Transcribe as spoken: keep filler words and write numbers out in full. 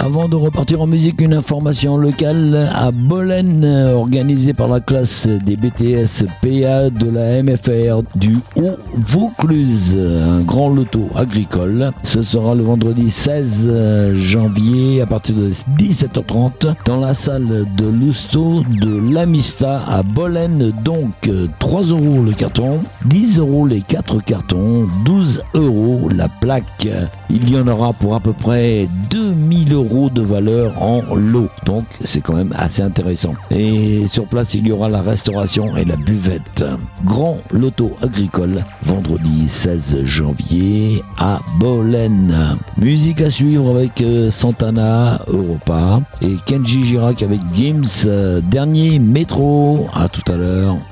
Avant de repartir en musique, une information locale à Bolène, organisée par la classe des B T S P A de la M F R du Haut-Vaucluse. Un grand loto agricole. Ce sera le vendredi seize janvier à partir de dix-sept heures trente dans la salle de l'Ousto de l'Amista à Bolène. Donc trois euros le carton, dix euros les quatre cartons, douze euros la plaque. Il y en aura pour à peu près deux mille euros de valeur en lot. Donc c'est quand même assez intéressant. Et sur place, il y aura la restauration et la buvette. Grand loto agricole, vendredi seize janvier à Bolène. Musique à suivre avec Santana, Europa et Kenji Girac avec Gims. Dernier métro. À tout à l'heure.